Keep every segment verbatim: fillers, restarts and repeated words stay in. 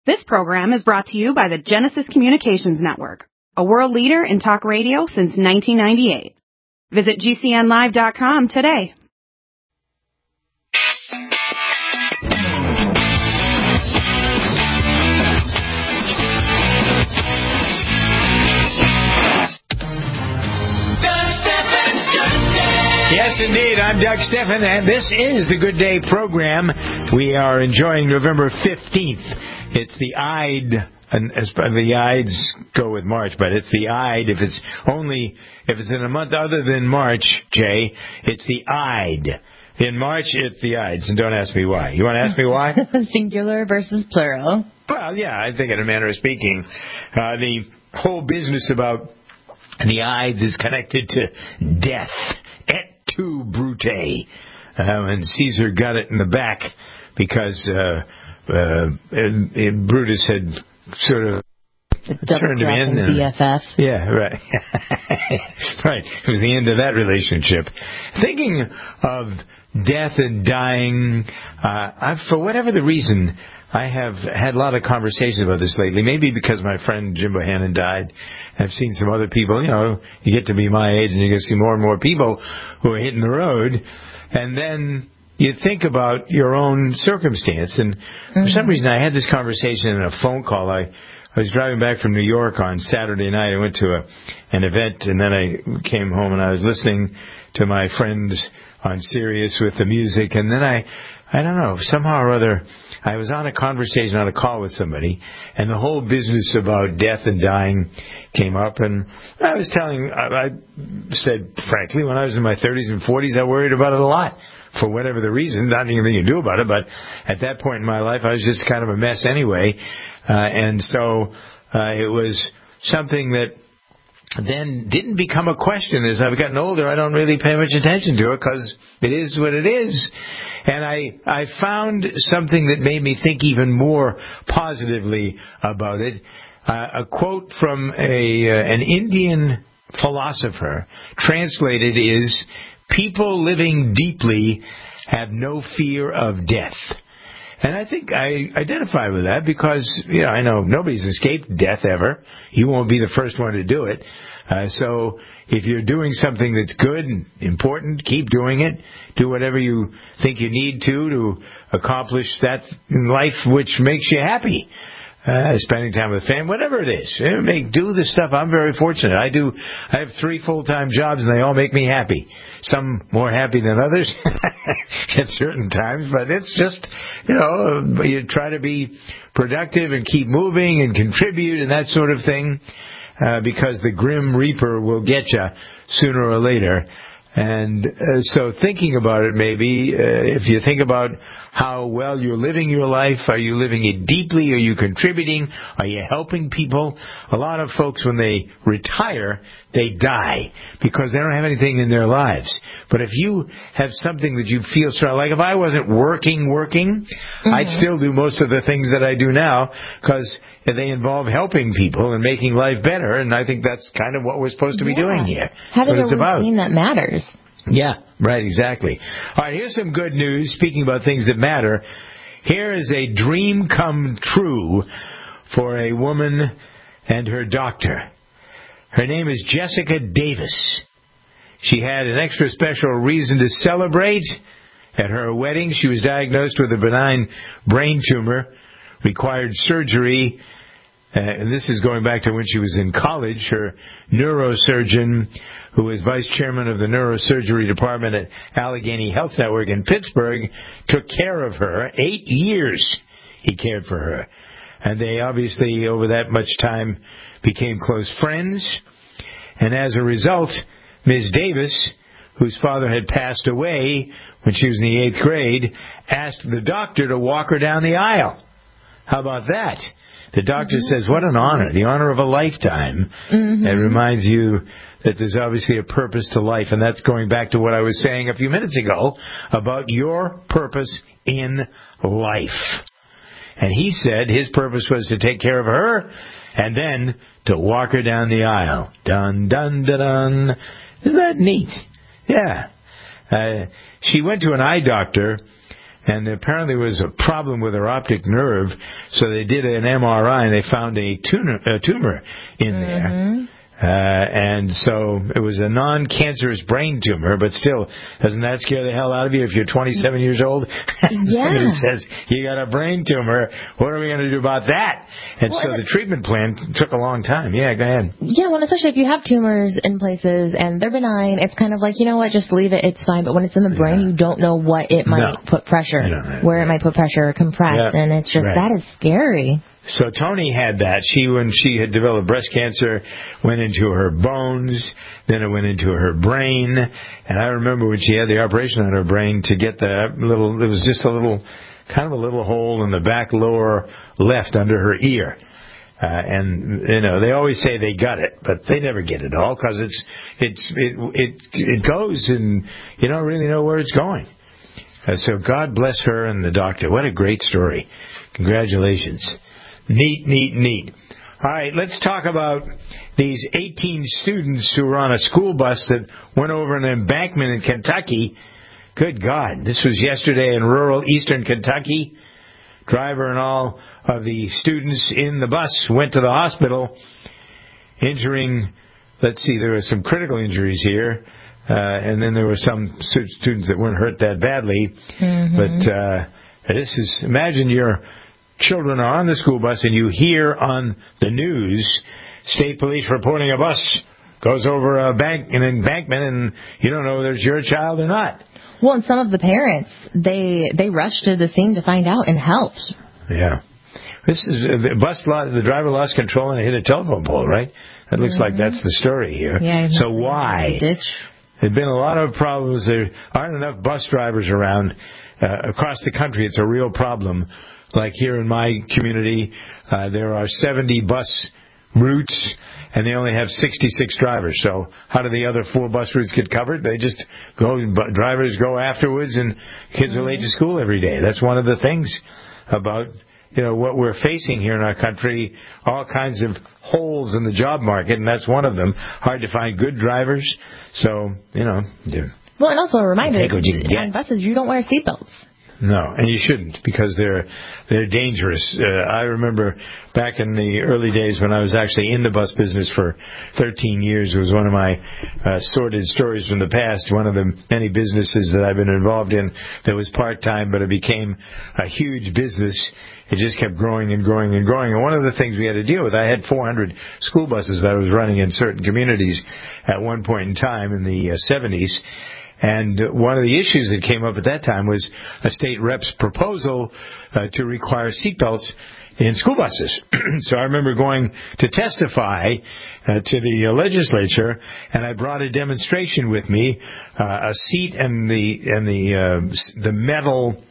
This program is brought to you by the Genesis Communications Network, a world leader in talk radio since nineteen ninety-eight. Visit G C N live dot com today. Yes, indeed. I'm Doug Steffen, and this is the Good Day program. We are enjoying November fifteenth. It's the Eid, and the Eids go with March, but it's the Eid. If it's only, if it's in a month other than March, Jay, it's the Eid. In March, it's the Eids, and don't ask me why. You want to ask me why? Singular versus plural. Well, yeah, I think in a manner of speaking, uh, the whole business about the Eids is connected to death. Et tu, Brute. Um, and Caesar got it in the back because uh, uh, and, and Brutus had sort of turned him in. And B F F. Yeah, right. Right. It was the end of that relationship. Thinking of death and dying, uh, I, for whatever the reason, I have had a lot of conversations about this lately. Maybe because my friend Jim Bohannon died. I've seen some other people. You know, you get to be my age and you get to see more and more people who are hitting the road. And then you think about your own circumstance. And mm-hmm. for some reason, I had this conversation in a phone call. I, I was driving back from New York on Saturday night. I went to a, an event, and then I came home, and I was listening to my friends on Sirius with the music. And then I, I don't know, somehow or other, I was on a conversation, on a call with somebody, and the whole business about death and dying came up. And I was telling, I, I said, frankly, when I was in my thirties and forties, I worried about it a lot. For whatever the reason, not anything you do about it, but at that point in my life, I was just kind of a mess anyway. Uh, and so uh, it was something that then didn't become a question. As I've gotten older, I don't really pay much attention to it because it is what it is. And I, I found something that made me think even more positively about it. Uh, a quote from a uh, an Indian philosopher, translated is, "People living deeply have no fear of death." And I think I identify with that because, you know, I know nobody's escaped death ever. You won't be the first one to do it. Uh, so if you're doing something that's good and important, keep doing it. Do whatever you think you need to to accomplish that in life which makes you happy. Uh, spending time with family, whatever it is. Make, do the stuff. I'm very fortunate. I do. I have three full-time jobs, and they all make me happy. Some more happy than others at certain times, but it's just, you know, you try to be productive and keep moving and contribute and that sort of thing, uh, because the grim reaper will get you sooner or later. And uh, so thinking about it, maybe, uh, if you think about how well you're living your life, are you living it deeply? Are you contributing? Are you helping people? A lot of folks, when they retire, they die because they don't have anything in their lives. But if you have something that you feel strong, like if I wasn't working, working, mm-hmm. I'd still do most of the things that I do now because they involve helping people and making life better. And I think that's kind of what we're supposed to be yeah. doing here. Having That's a routine that matters. Yeah, right, exactly. All right, here's some good news. Speaking about things that matter, here is a dream come true for a woman and her doctor. Her name is Jessica Davis. She had an extra special reason to celebrate. At her wedding, she was diagnosed with a benign brain tumor, required surgery, uh, and this is going back to when she was in college. Her neurosurgeon, who is vice chairman of the neurosurgery department at Allegheny Health Network in Pittsburgh, took care of her. Eight years he cared for her. And they obviously, over that much time, became close friends. And as a result, Miz Davis, whose father had passed away when she was in the eighth grade, asked the doctor to walk her down the aisle. How about that? The doctor mm-hmm. says, what an honor, the honor of a lifetime. Mm-hmm. It reminds you that there's obviously a purpose to life, and that's going back to what I was saying a few minutes ago about your purpose in life. And he said his purpose was to take care of her and then to walk her down the aisle. Dun, dun, dun, dun. Isn't that neat? Yeah. Uh, she went to an eye doctor and apparently there was a problem with her optic nerve, so they did an M R I, and they found a tumor, a tumor in Mm-hmm. there. Uh, and so it was a non-cancerous brain tumor, but still, doesn't that scare the hell out of you if you're twenty-seven years old? Yeah. Somebody says, you got a brain tumor, what are we going to do about that? And Well, so and the treatment plan took a long time. Yeah, go ahead. Yeah, well, especially if you have tumors in places and they're benign, it's kind of like, you know what, just leave it, it's fine. But when it's in the brain, Yeah. you don't know what it might No. put pressure, I don't know. where it might put pressure or compress, Yeah. and it's just, Right. that is scary. So Tony had that. She, when she had developed breast cancer, went into her bones, then it went into her brain. And I remember when she had the operation on her brain to get the little, it was just a little, kind of a little hole in the back lower left under her ear. Uh, and, you know, they always say they got it, but they never get it all because it's, it's, it, it, it goes and you don't really know where it's going. Uh, so God bless her and the doctor. What a great story. Congratulations. Neat, neat, neat. All right, let's talk about these eighteen students who were on a school bus that went over an embankment in Kentucky. Good God, this was yesterday in rural eastern Kentucky. Driver and all of the students in the bus went to the hospital, injuring, let's see, there were some critical injuries here, uh, and then there were some students that weren't hurt that badly. Mm-hmm. But uh, this is, imagine you're children are on the school bus and you hear on the news, state police reporting a bus goes over a bank, an embankment, and you don't know whether it's your child or not. Well, and some of the parents, they they rushed to the scene to find out and helped. Yeah. This is the bus. The driver lost control and hit a telephone pole, right? That looks Mm-hmm. like that's the story here. Yeah, so why? Ditch. There've been a lot of problems. There aren't enough bus drivers around uh, across the country. It's a real problem. Like here in my community, uh, there are seventy bus routes, and they only have sixty-six drivers. So how do the other four bus routes get covered? They just go, drivers go afterwards, and kids are late to school every day. That's one of the things about, you know, what we're facing here in our country, all kinds of holes in the job market, and that's one of them. Hard to find good drivers. So, you know. Well, and also a reminder, Take what you can get. on buses, you don't wear seatbelts. No, and you shouldn't because they're they're dangerous. Uh, I remember back in the early days when I was actually in the bus business for thirteen years. It was one of my uh, sordid stories from the past. One of the many businesses that I've been involved in that was part-time, but it became a huge business. It just kept growing and growing and growing. And one of the things we had to deal with, I had four hundred school buses that I was running in certain communities at one point in time in the uh, seventies. And one of the issues that came up at that time was a state rep's proposal uh, to require seatbelts in school buses. So I remember going to testify uh, to the uh, legislature, and I brought a demonstration with me, uh, a seat and the and the uh, the metal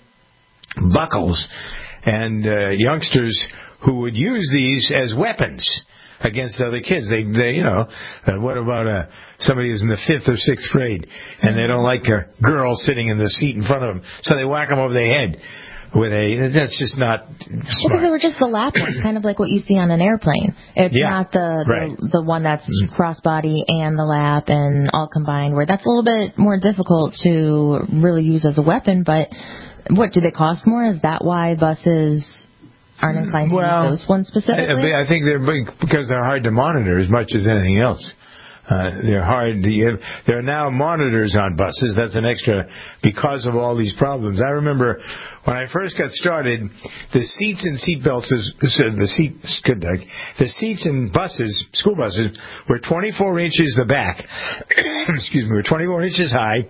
buckles, and uh, youngsters who would use these as weapons against other kids. They, they you know, uh, what about uh, somebody who's in the fifth or sixth grade, and they don't like a girl sitting in the seat in front of them, so they whack them over the head with a, that's just not smart. Because they were just the lap ones, kind of like what you see on an airplane. It's Yeah, not the, right. the the one that's crossbody and the lap and all combined, where that's a little bit more difficult to really use as a weapon. But what, do they cost more? Is that why buses aren't inclined to well, use those ones specifically? I, I think they're because they're hard to monitor as much as anything else. Uh, they're hard. To, there are now monitors on buses. That's an extra because of all these problems. I remember when I first got started, the seats and seat belts, is, the seats, good Doug, the seats in buses, school buses, were twenty-four inches the back. excuse me, were twenty-four inches high.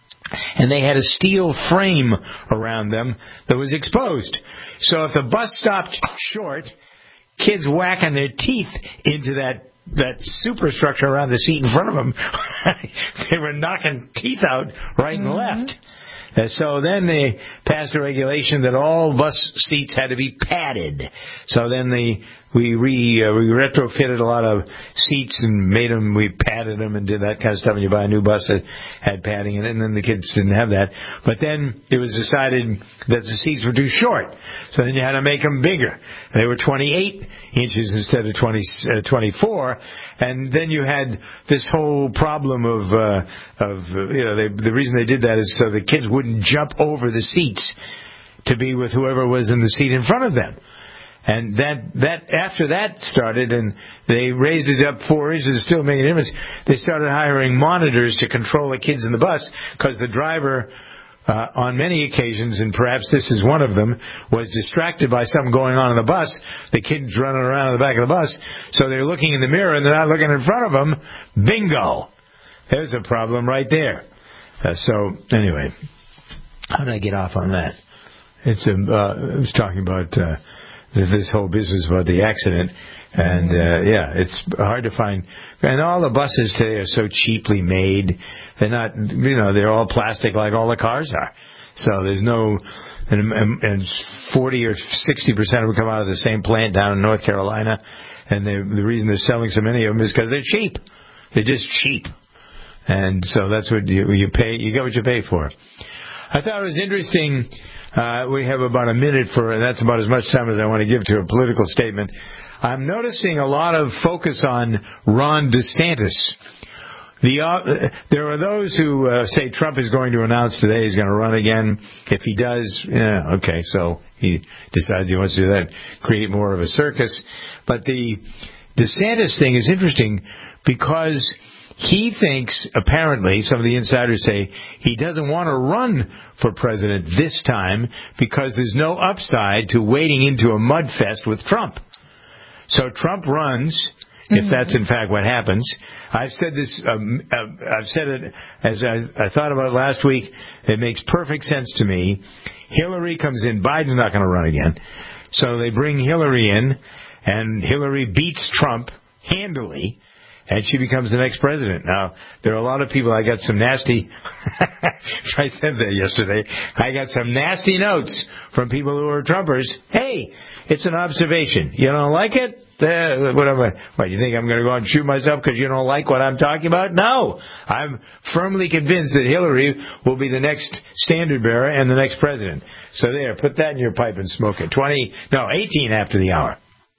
And they had a steel frame around them that was exposed. So if the bus stopped short, kids whacking their teeth into that that superstructure around the seat in front of them, they were knocking teeth out right and Mm-hmm. left. Uh, so then they passed a regulation that all bus seats had to be padded. So then they we re uh, we retrofitted a lot of seats and made them, we padded them and did that kind of stuff. And you buy a new bus that had padding in it, and then the kids didn't have that. But then it was decided that the seats were too short, so then you had to make them bigger. They were twenty-eight inches instead of twenty, uh, twenty-four, and then you had this whole problem of uh, of uh, you know they, the reason they did that is so the kids wouldn't jump over the seats. to be with whoever was in the seat in front of them. And that, that, after that started and they raised it up four inches, still making a difference, they started hiring monitors to control the kids in the bus because the driver, uh, on many occasions, and perhaps this is one of them, was distracted by something going on in the bus. The kid's running around in the back of the bus, so they're looking in the mirror and they're not looking in front of them. Bingo! There's a problem right there. Uh, so, anyway, how did I get off on that? It's a, uh, I was talking about, uh, this whole business about the accident, and uh, yeah, it's hard to find. And all the buses today are so cheaply made. They're not, you know, they're all plastic like all the cars are. So there's no, and, and, and forty or sixty percent of them come out of the same plant down in North Carolina, and they, the reason they're selling so many of them is because they're cheap. They're just cheap, and so that's what you, you pay. You get what you pay for. I thought it was interesting. Uh, we have about a minute for, and that's about as much time as I want to give to a political statement. I'm noticing a lot of focus on Ron DeSantis. The, uh, there are those who uh, say Trump is going to announce today he's going to run again. If he does, yeah, okay, so he decides he wants to do that, create more of a circus. But the DeSantis thing is interesting because he thinks, apparently, some of the insiders say, he doesn't want to run for president this time because there's no upside to wading into a mud fest with Trump. So Trump runs, if mm-hmm. that's in fact what happens. I've said this, um, uh, I've said it as I, I thought about it last week. It makes perfect sense to me. Hillary comes in. Biden's not going to run again. So they bring Hillary in, and Hillary beats Trump handily. And she becomes the next president. Now, there are a lot of people, I got some nasty, I said that yesterday, I got some nasty notes from people who are Trumpers. Hey, it's an observation. You don't like it? Uh, what am I, what, you think I'm going to go out and shoot myself because you don't like what I'm talking about? No. I'm firmly convinced that Hillary will be the next standard bearer and the next president. So there, put that in your pipe and smoke it. twenty, no, eighteen after the hour.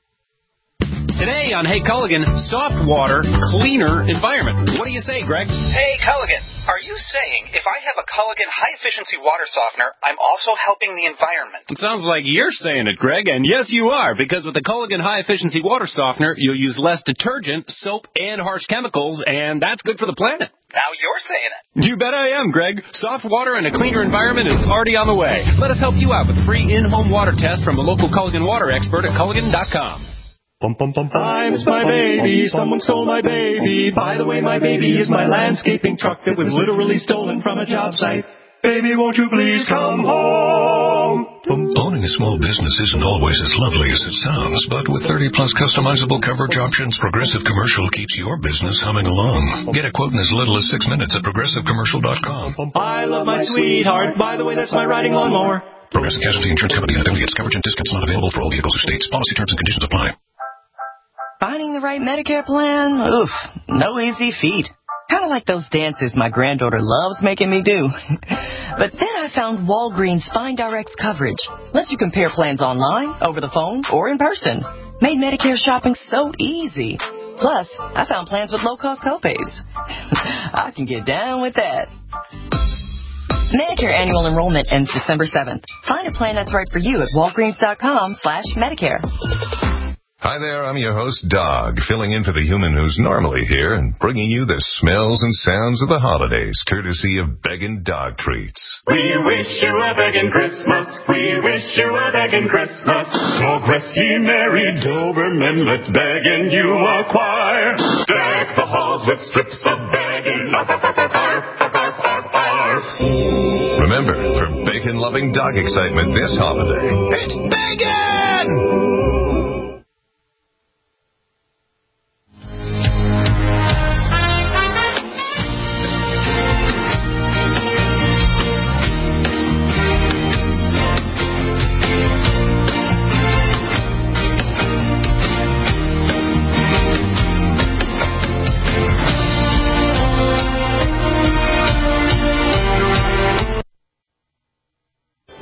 Today on Hey Culligan, soft water, cleaner environment. What do you say, Greg? Hey Culligan, are you saying if I have a Culligan high-efficiency water softener, I'm also helping the environment? It sounds like you're saying it, Greg, and yes, you are, because with the Culligan high-efficiency water softener, you'll use less detergent, soap, and harsh chemicals, and that's good for the planet. Now you're saying it. You bet I am, Greg. Soft water and a cleaner environment is already on the way. Let us help you out with a free in-home water test from a local Culligan water expert at Culligan dot com. Bum, bum, bum, bum. I miss my baby, someone stole my baby. By the way, my baby is my landscaping truck that was literally stolen from a job site. Baby, won't you please come home? Bum. Owning a small business isn't always as lovely as it sounds, but with thirty plus customizable coverage options, Progressive Commercial keeps your business humming along. Get a quote in as little as six minutes at progressive commercial dot com. I love my sweetheart. By the way, that's my riding lawnmower. Progressive Casualty Insurance Company and affiliates. Coverage and discounts not available for all vehicles or states. Policy terms and conditions apply. Finding the right Medicare plan? Oof, no easy feat. Kind of like those dances my granddaughter loves making me do. But then I found Walgreens FindRx coverage. Lets you compare plans online, over the phone, or in person. Made Medicare shopping so easy. Plus, I found plans with low-cost copays. I can get down with that. Medicare annual enrollment ends December seventh. Find a plan that's right for you at walgreens dot com slash Medicare. Hi there, I'm your host, Dog, filling in for the human who's normally here and bringing you the smells and sounds of the holidays, courtesy of Beggin' Dog Treats. We wish you a beggin' Christmas. We wish you a beggin' Christmas. So rest ye merry Dobermen, let beggin' you acquire. Deck the halls with strips of beggin'. Arf, arf, arf, arf, arf, arf, arf. Remember, for bacon-loving dog excitement this holiday, it's Beggin'! Do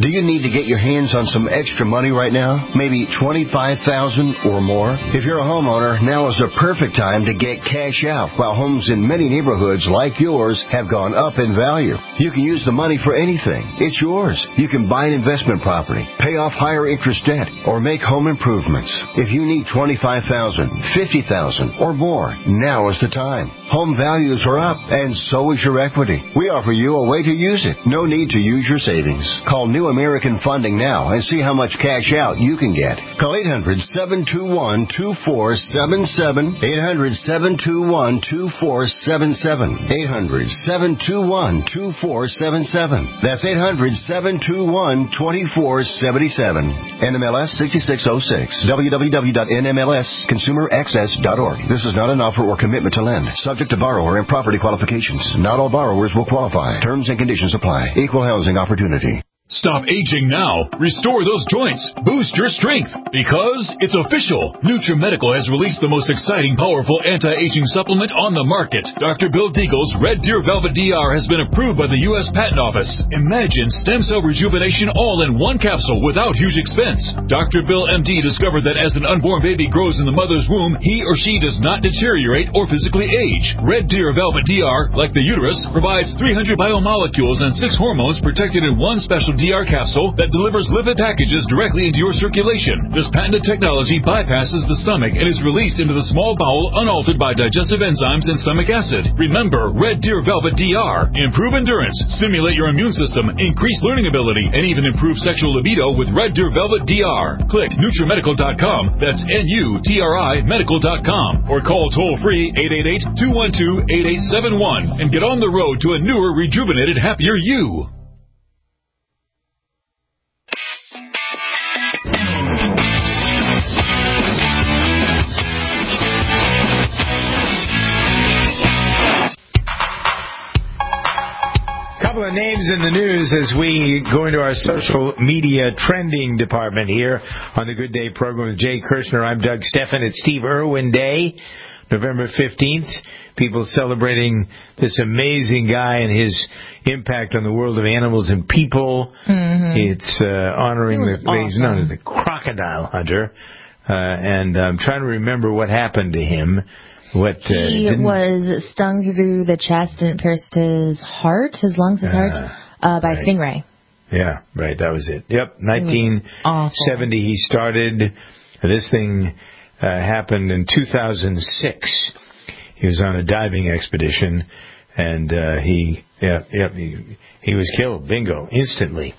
Do you need to get your hands on some extra money right now? Maybe twenty-five thousand dollars or more? If you're a homeowner, now is the perfect time to get cash out while homes in many neighborhoods like yours have gone up in value. You can use the money for anything. It's yours. You can buy an investment property, pay off higher interest debt, or make home improvements. If you need twenty-five thousand dollars, fifty thousand dollars, or more, now is the time. Home values are up, and so is your equity. We offer you a way to use it. No need to use your savings. Call New American Funding now and see how much cash out you can get. Call eight hundred, seven two one, two four seven seven, eight hundred, seven two one, two four seven seven, eight hundred, seven two one, two four seven seven. That's eight hundred, seven two one, two four seven seven. N M L S sixty-six oh six. w w w dot n m l s consumer access dot org. This is not an offer or commitment to lend. Subject to borrower and property qualifications. Not all borrowers will qualify. Terms and conditions apply. Equal housing opportunity. Stop aging now. Restore those joints. Boost your strength. Because it's official. NutriMedical has released the most exciting, powerful anti-aging supplement on the market. Doctor Bill Deagle's Red Deer Velvet D R has been approved by the U S Patent Office. Imagine stem cell rejuvenation all in one capsule without huge expense. Doctor Bill M D discovered that as an unborn baby grows in the mother's womb, he or she does not deteriorate or physically age. Red Deer Velvet D R, like the uterus, provides three hundred biomolecules and six hormones protected in one special D R capsule that delivers lipid packages directly into your circulation. This patented technology bypasses the stomach and is released into the small bowel unaltered by digestive enzymes and stomach acid. Remember, Red Deer Velvet D R. Improve endurance, stimulate your immune system, increase learning ability, and even improve sexual libido with Red Deer Velvet D R. Click NutriMedical dot com. That's N U T R I medical dot com. Or call toll-free eight eight eight, two one two, eight eight seven one and get on the road to a newer, rejuvenated, happier you. Couple of names in the news as we go into our social media trending department here on the Good Day program with Jay Kirshner. I'm Doug Steffen. It's Steve Irwin Day, November fifteenth. People celebrating this amazing guy and his impact on the world of animals and people. Mm-hmm. It's uh, honoring the awesome. He's known as the crocodile hunter. Uh, and I'm trying to remember what happened to him. What, uh, he was stung through the chest and it pierced his heart, his lungs, his uh, heart, uh, by right. a stingray. Yeah, right, that was it. Yep, nineteen seventy he started. This thing uh, happened in two thousand six. He was on a diving expedition, and uh, he, yeah, yeah, he, he was killed, bingo, instantly.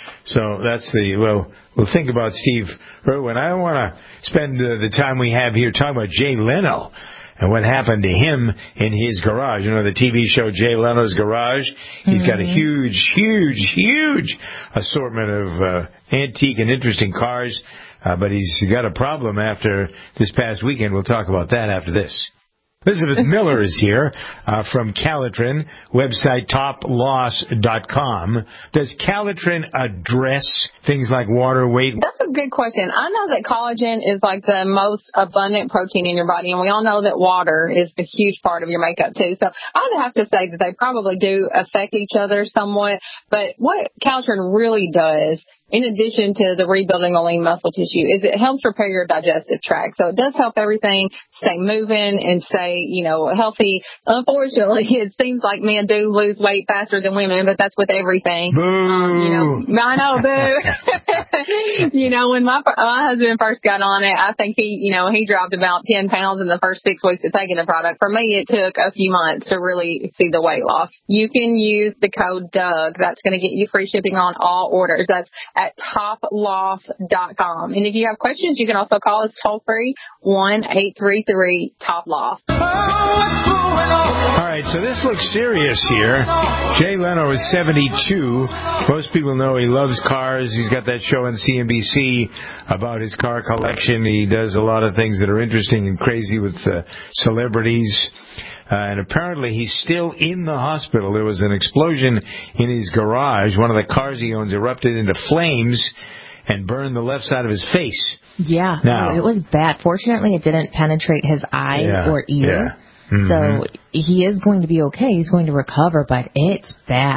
So that's the, well, we'll think about Steve Irwin. I don't want to spend uh, the time we have here talking about Jay Leno and what happened to him in his garage. You know, the T V show Jay Leno's Garage? He's mm-hmm. got a huge, huge, huge assortment of uh, antique and interesting cars, uh, but he's got a problem after this past weekend. We'll talk about that after this. Elizabeth Miller is here uh, from Calitrin, website top loss dot com. Does Calitrin address things like water weight? That's a good question. I know that collagen is like the most abundant protein in your body, and we all know that water is a huge part of your makeup too. So I would have to say that they probably do affect each other somewhat. But what Calitrin really does, in addition to the rebuilding the lean muscle tissue, is it helps repair your digestive tract. So it does help everything stay moving and stay, you know, healthy. Unfortunately, it seems like men do lose weight faster than women, but that's with everything. Boo. Um, you know, I know, boo. You know, when my my husband first got on it, I think he, you know, he dropped about ten pounds in the first six weeks of taking the product. For me, it took a few months to really see the weight loss. You can use the code Doug. That's going to get you free shipping on all orders. That's at top loss dot com. And if you have questions, you can also call us toll free, one eight three three top loss. All right, so this looks serious here. Jay Leno is seventy-two. Most people know he loves cars. He's got that show on C N B C about his car collection. He does a lot of things that are interesting and crazy with uh, celebrities. Uh, and apparently he's still in the hospital. There was an explosion in his garage. One of the cars he owns erupted into flames and burned the left side of his face. Yeah, now, it was bad. Fortunately, it didn't penetrate his eye yeah, or ear. Yeah. Mm-hmm. So he is going to be okay. He's going to recover, but it's bad.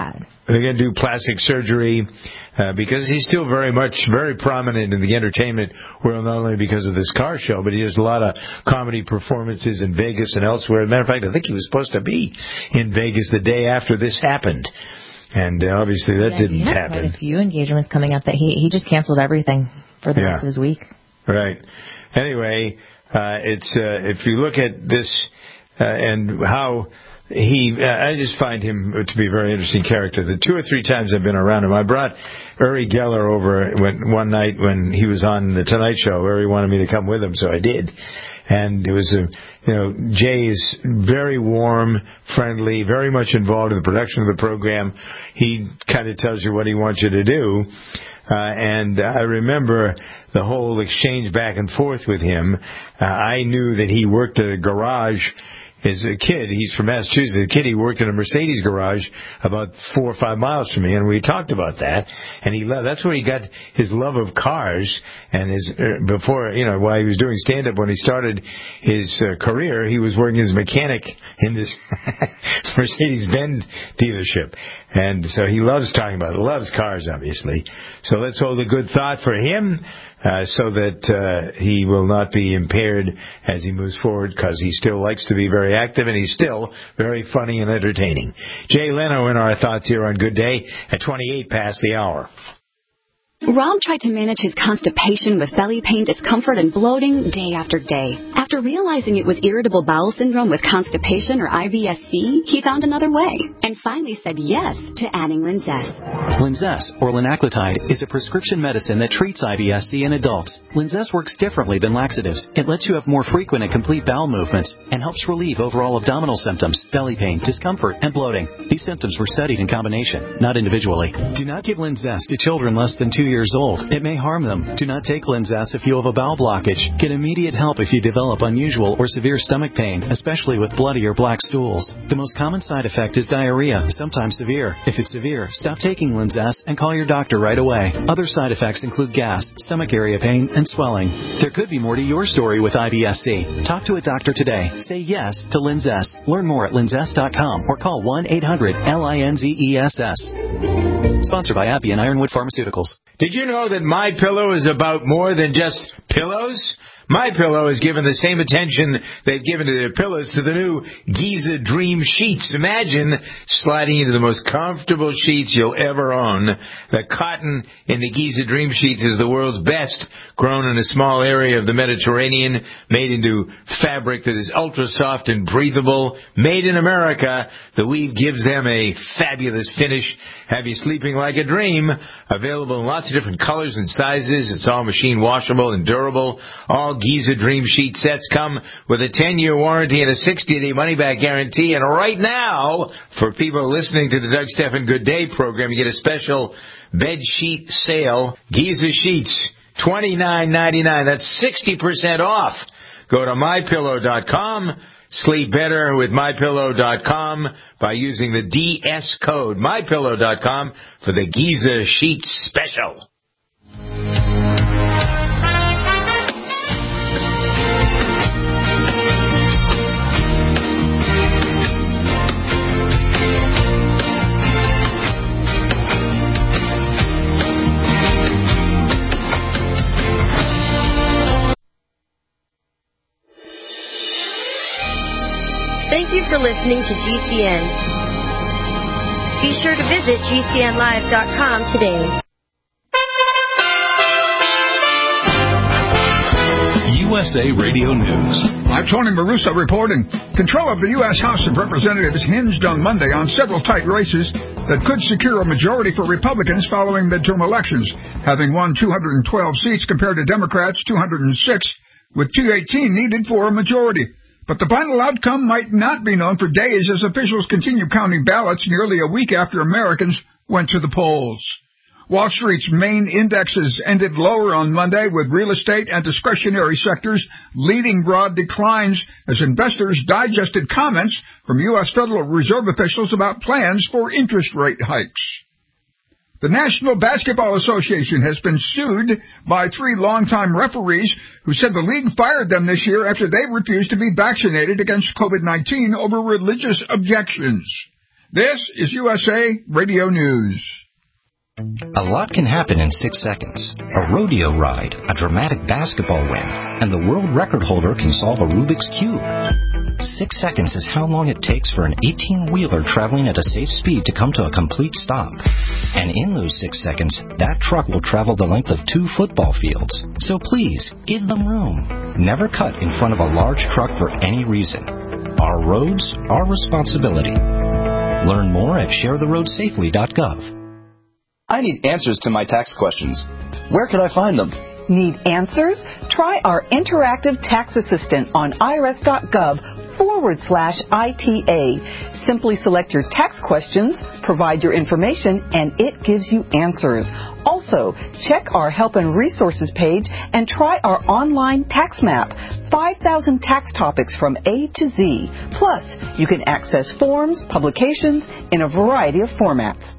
they're going to do plastic surgery uh, because he's still very much, very prominent in the entertainment world, not only because of this car show, but he has a lot of comedy performances in Vegas and elsewhere. As a matter of fact, I think he was supposed to be in Vegas the day after this happened. And uh, obviously that yeah, didn't he had happen. Quite a few engagements coming up that he, he just canceled everything for the yeah. rest of his week. Right. Anyway, uh, it's uh, if you look at this uh, and how he, uh, I just find him to be a very interesting character. The two or three times I've been around him, I brought Uri Geller over when, one night when he was on the Tonight Show. Uri wanted me to come with him, so I did. And it was a, you know, Jay is very warm, friendly, very much involved in the production of the program. He kind of tells you what he wants you to do. Uh, and I remember the whole exchange back and forth with him. Uh, I knew that he worked at a garage as a kid. He's from Massachusetts. As a kid, he worked in a Mercedes garage about four or five miles from me, and we talked about that. And he loved, that's where he got his love of cars. And his uh, before, you know, while he was doing stand-up, when he started his uh, career, he was working as a mechanic in this Mercedes-Benz dealership. And so he loves talking about it, loves cars, obviously. So let's hold a good thought for him uh, so that uh, he will not be impaired as he moves forward, because he still likes to be very active and he's still very funny and entertaining. Jay Leno in our thoughts here on Good Day at twenty-eight past the hour. Rob tried to manage his constipation with belly pain, discomfort, and bloating day after day. After realizing it was irritable bowel syndrome with constipation, or I B S C, he found another way and finally said yes to adding Linzess. Linzess, or linaclotide, is a prescription medicine that treats I B S C in adults. Linzess works differently than laxatives. It lets you have more frequent and complete bowel movements and helps relieve overall abdominal symptoms, belly pain, discomfort, and bloating. These symptoms were studied in combination, not individually. Do not give Linzess to children less than two years old. It may harm them. Do not take Linzess if you have a bowel blockage. Get immediate help if you develop unusual or severe stomach pain, especially with bloody or black stools. The most common side effect is diarrhea, sometimes severe. If it's severe, stop taking Linzess and call your doctor right away. Other side effects include gas, stomach area pain, and swelling. There could be more to your story with I B S C. Talk to a doctor today. Say yes to Linzess. Learn more at linzess dot com or call one eight hundred L I N Z E S S. Sponsored by Appy and Ironwood Pharmaceuticals. Did you know that My Pillow is about more than just pillows? My Pillow has given the same attention they've given to their pillows to the new Giza Dream Sheets. Imagine sliding into the most comfortable sheets you'll ever own. The cotton in the Giza Dream Sheets is the world's best, grown in a small area of the Mediterranean, made into fabric that is ultra soft and breathable. Made in America, the weave gives them a fabulous finish. Have you sleeping like a dream? Available in lots of different colors and sizes. It's all machine washable and durable. All Giza Dream Sheet sets come with a ten-year warranty and a sixty-day money-back guarantee. And right now, for people listening to the Doug Stephan Good Day program, you get a special bed sheet sale. Giza Sheets, twenty-nine ninety-nine. That's sixty percent off. Go to my pillow dot com. Sleep better with my pillow dot com by using the D S code, my pillow dot com, for the Giza Sheets special. Thank you for listening to G C N. Be sure to visit G C N live dot com today. U S A Radio News. I'm Tony Maruso reporting. Control of the U S House of Representatives hinged on Monday on several tight races that could secure a majority for Republicans following midterm elections, having won two hundred twelve seats compared to Democrats' two hundred six, with two hundred eighteen needed for a majority. But the final outcome might not be known for days as officials continue counting ballots nearly a week after Americans went to the polls. Wall Street's main indexes ended lower on Monday, with real estate and discretionary sectors leading broad declines as investors digested comments from U S Federal Reserve officials about plans for interest rate hikes. The National Basketball Association has been sued by three longtime referees who said the league fired them this year after they refused to be vaccinated against COVID nineteen over religious objections. This is U S A Radio News. A lot can happen in six seconds. A rodeo ride, a dramatic basketball win, and the world record holder can solve a Rubik's Cube. Six seconds is how long it takes for an eighteen-wheeler traveling at a safe speed to come to a complete stop. And in those six seconds, that truck will travel the length of two football fields. So please, give them room. Never cut in front of a large truck for any reason. Our roads, our responsibility. Learn more at share the road safely dot gov. I need answers to my tax questions. Where can I find them? Need answers? Try our interactive tax assistant on irs.gov forward slash ITA. Simply select your tax questions, provide your information, and it gives you answers. Also, check our help and resources page and try our online tax map. five thousand tax topics from A to Z. Plus, you can access forms, publications in a variety of formats.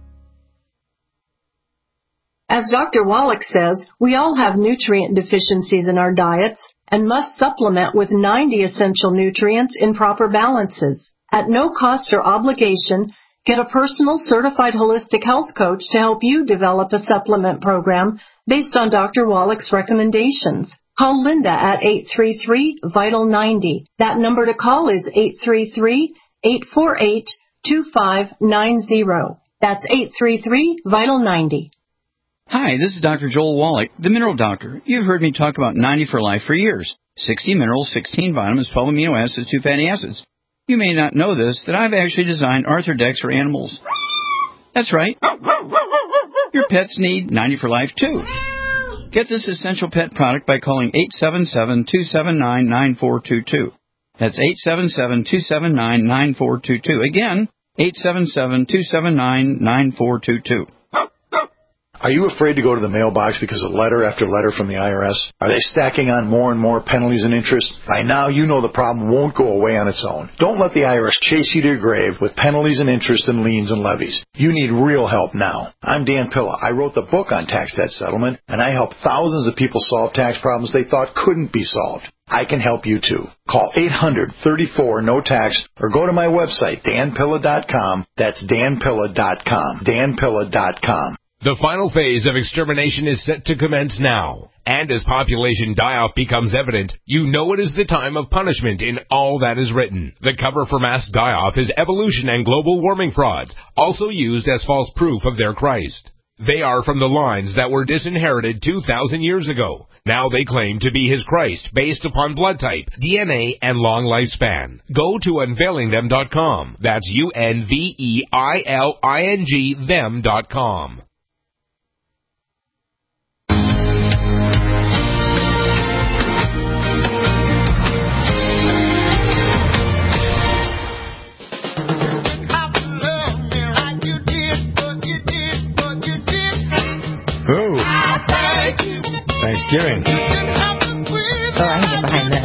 As Doctor Wallach says, we all have nutrient deficiencies in our diets and must supplement with ninety essential nutrients in proper balances. At no cost or obligation, get a personal certified holistic health coach to help you develop a supplement program based on Doctor Wallach's recommendations. Call Linda at eight three three, vital ninety. That number to call is eight three three, eight four eight, two five nine zero. That's eight three three, vital ninety. Hi, this is Doctor Joel Wallach, the Mineral Doctor. You've heard me talk about ninety for Life for years. sixty minerals, sixteen vitamins, twelve amino acids, two fatty acids. You may not know this, that I've actually designed Arthrodex for animals. That's right. Your pets need ninety for Life, too. Get this essential pet product by calling eight seven seven, two seven nine, nine four two two. That's eight seven seven, two seven nine, nine four two two. Again, eight seven seven, two seven nine, nine four two two. Are you afraid to go to the mailbox because of letter after letter from the I R S? Are they stacking on more and more penalties and interest? By now, you know the problem won't go away on its own. Don't let the I R S chase you to your grave with penalties and interest and liens and levies. You need real help now. I'm Dan Pilla. I wrote the book on tax debt settlement, and I help thousands of people solve tax problems they thought couldn't be solved. I can help you, too. Call eight hundred, thirty-four, no tax or go to my website, dan pilla dot com. That's dan pilla dot com. dan pilla dot com. The final phase of extermination is set to commence now. And as population die-off becomes evident, you know it is the time of punishment in all that is written. The cover for mass die-off is evolution and global warming frauds, also used as false proof of their Christ. They are from the lines that were disinherited two thousand years ago. Now they claim to be his Christ based upon blood type, D N A, and long lifespan. Go to unveiling them dot com. That's U N V E I L I N G them dot com. Ooh. Thanksgiving. Oh, I can get behind that.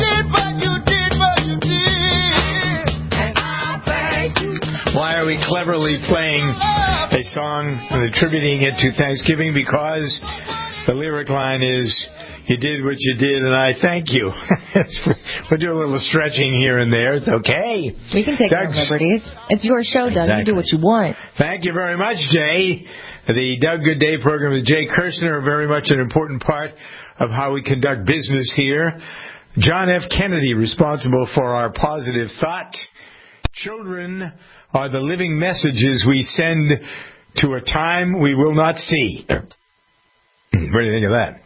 Why are we cleverly playing a song and attributing it to Thanksgiving? Because the lyric line is, you did what you did and I thank you. We'll do a little stretching here and there. It's okay. We can take our liberties. It's your show, Doug. Exactly. You do what you want. Thank you very much, Jay. The Doug Good Day program with Jay Kirshner are very much an important part of how we conduct business here. John F. Kennedy, responsible for our positive thought. Children are the living messages we send to a time we will not see. What do you think of that?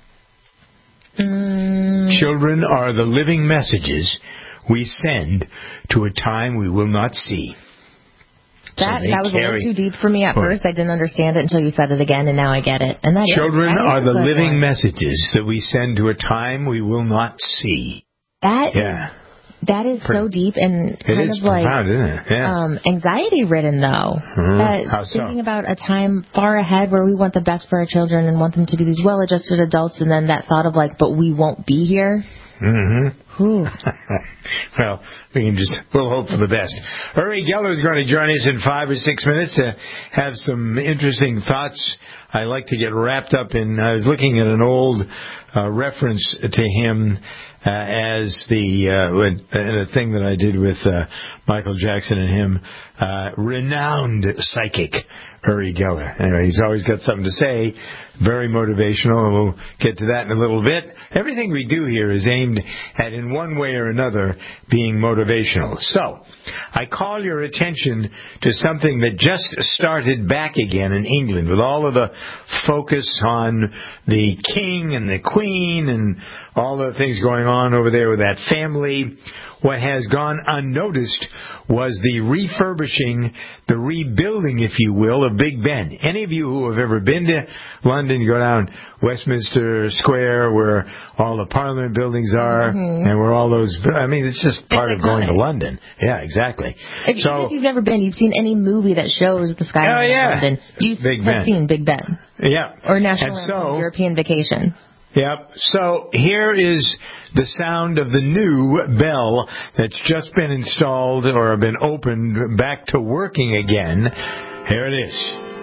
Mm. Children are the living messages we send to a time we will not see. That, so that was carry, a little too deep for me at first. I didn't understand it until you said it again, and now I get it. And that Children is, that are is the living one. messages that we send to a time we will not see. That yeah. That is Pretty, so deep and kind it is of like profound, isn't it? Yeah. um, anxiety-ridden, though. Mm-hmm. That How so? Thinking about a time far ahead where we want the best for our children and want them to be these well-adjusted adults, and then that thought of like, but we won't be here. Mm-hmm. Ooh. Well, we can just, we'll hope for the best. Uri Geller is going to join us in five or six minutes to have some interesting thoughts. I like to get wrapped up in, I was looking at an old uh, reference to him uh, as the, uh, in a thing that I did with uh, Michael Jackson and him uh, renowned psychic, Uri Geller. Anyway, he's always got something to say, very motivational, and we'll get to that in a little bit. Everything we do here is aimed at, in one way or another, being motivational. So, I call your attention to something that just started back again in England, with all of the focus on the king and the queen and all the things going on over there with that family. What has gone unnoticed was the refurbishing, the rebuilding, if you will, of Big Ben. Any of you who have ever been to London, you go down Westminster Square where all the Parliament buildings are, mm-hmm. and where all those, I mean, it's just part it's of going to London. Yeah, exactly. If, so, even if you've never been, you've seen any movie that shows the skyline oh, yeah. of London, you Big have Ben. seen Big Ben. Yeah. Or National and so, European Vacation. Yep. So here is the sound of the new bell that's just been installed or been opened back to working again. Here it is.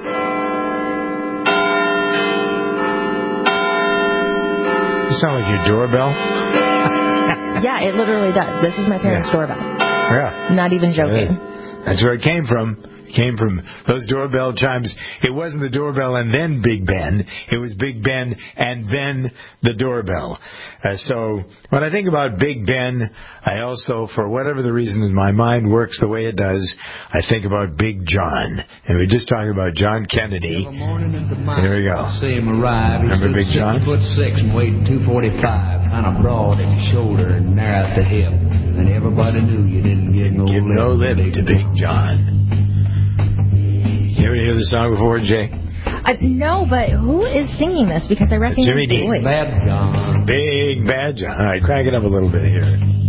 Does it sound like your doorbell? Yeah, it literally does. This is my parents' yeah. doorbell. Yeah. Not even joking. That's where it came from. Came from those doorbell chimes. It wasn't the doorbell and then Big Ben. It was Big Ben and then the doorbell. Uh, so when I think about Big Ben, I also, for whatever the reason my mind works the way it does, I think about Big John. And we're just talking about John Kennedy. Here we go. Remember Big John? Foot six and weighed two forty-five, kind of broad at the shoulder and narrow at the hip. And everybody knew you didn't give no, give no lip to Big John. You ever hear the song before, Jay? Uh, no, but who is singing this? Because I recognize Jimmy the Dean. voice. Bad John. Big Bad John. All right, crank it up a little bit here.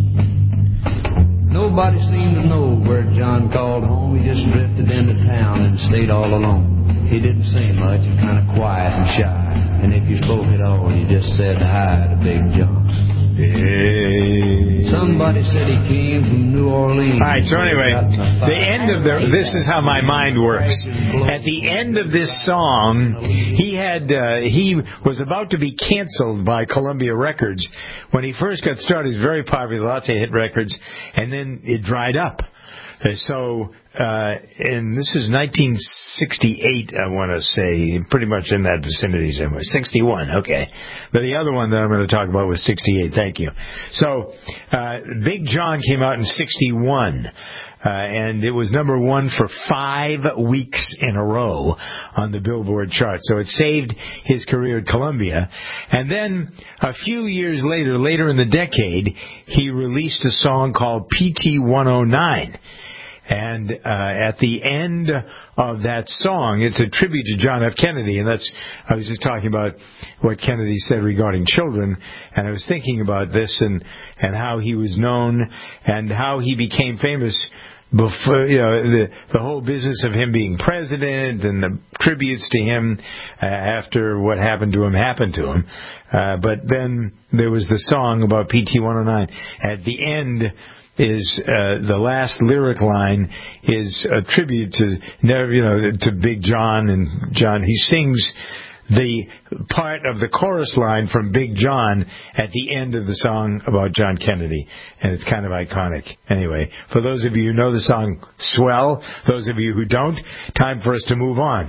Nobody seemed to know where John called home. He just drifted into town and stayed all alone. He didn't say much, kind of quiet and shy. And if you spoke at all, you just said hi to Big John. Hey. Somebody said he came from New Orleans. All right, so anyway, the end of the, this is how my mind works. At the end of this song, he had, uh, he was about to be canceled by Columbia Records. When he first got started, he was very popular, lots of hit records, and then it dried up. Uh, so, uh, and this is nineteen sixty-eight, I want to say, pretty much in that vicinity somewhere. sixty-one, okay. But the other one that I'm going to talk about was sixty-eight, thank you. So, uh, Big John came out in sixty-one. Uh, and it was number one for five weeks in a row on the Billboard chart. So it saved his career at Columbia. And then a few years later, later in the decade, he released a song called P T one oh nine. And uh, at the end of that song, it's a tribute to John F. Kennedy, and that's, I was just talking about what Kennedy said regarding children, and I was thinking about this and, and how he was known and how he became famous before, you know, the, the whole business of him being president and the tributes to him uh, after what happened to him happened to him. Uh, but then there was the song about P T one oh nine. At the end, is uh, the last lyric line is a tribute to you know to Big John and John. He sings the part of the chorus line from Big John at the end of the song about John Kennedy, and it's kind of iconic. Anyway, for those of you who know the song, swell. Those of you who don't, time for us to move on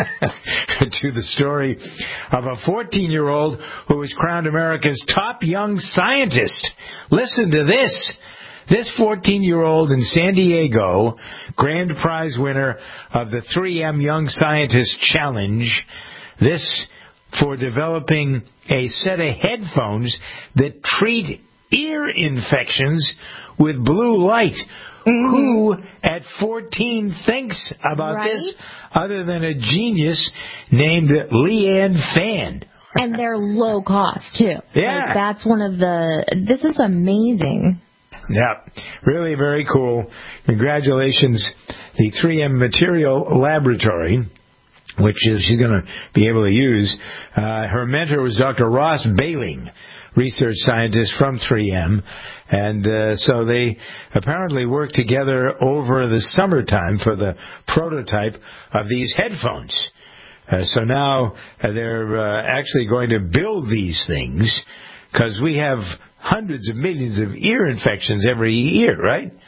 to the story of a fourteen-year-old who was crowned America's top young scientist. Listen to this. This fourteen-year-old in San Diego, grand prize winner of the three M Young Scientist Challenge, this for developing a set of headphones that treat ear infections with blue light. Mm-hmm. Who at fourteen thinks about right? this other than a genius named Leanne Fan? And they're low cost, too. Yeah. Like, that's one of the... This is amazing. Yeah, really very cool. Congratulations, the three M Material Laboratory, which is she's going to be able to use. Uh, her mentor was Doctor Ross Baling, research scientist from three M, and uh, so they apparently worked together over the summertime for the prototype of these headphones. Uh, so now uh, they're uh, actually going to build these things because we have hundreds of millions of ear infections every year, right?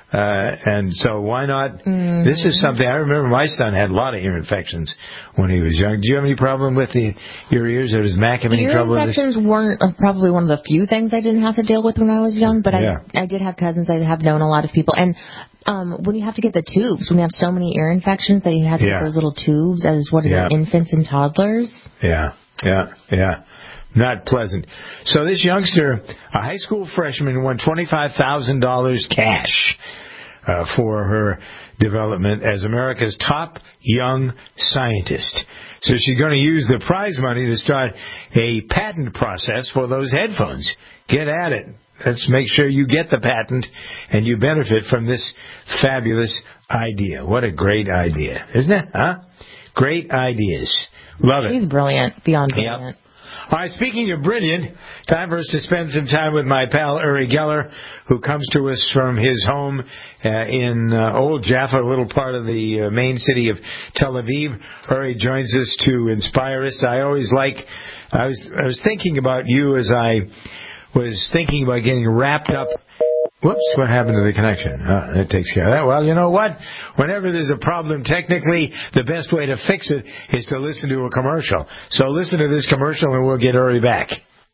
Uh, and so why not? Mm-hmm. This is something, I remember my son had a lot of ear infections when he was young. Do you have any problem with the your ears, or does Mac have any ear trouble with this? Ear infections weren't uh, probably one of the few things I didn't have to deal with when I was young, but yeah. I I did have cousins. I have known a lot of people. And um, when you have to get the tubes, when you have so many ear infections that you have to yeah. get those little tubes as what is yeah. it, infants and toddlers? Yeah, yeah, yeah. Not pleasant. So this youngster, a high school freshman, won twenty-five thousand dollars cash uh, for her development as America's top young scientist. So she's going to use the prize money to start a patent process for those headphones. Get at it. Let's make sure you get the patent and you benefit from this fabulous idea. What a great idea, isn't it? Huh? Great ideas. Love it. She's brilliant, beyond brilliant. Yep. All right, speaking of brilliant, time for us to spend some time with my pal Uri Geller, who comes to us from his home uh, in uh, Old Jaffa, a little part of the uh, main city of Tel Aviv. Uri joins us to inspire us. I always like, I was, I was thinking about you as I was thinking about getting wrapped up. Whoops, what happened to the connection? Oh, that takes care of that. Well, you know what? Whenever there's a problem technically, the best way to fix it is to listen to a commercial. So listen to this commercial and we'll get Uri back.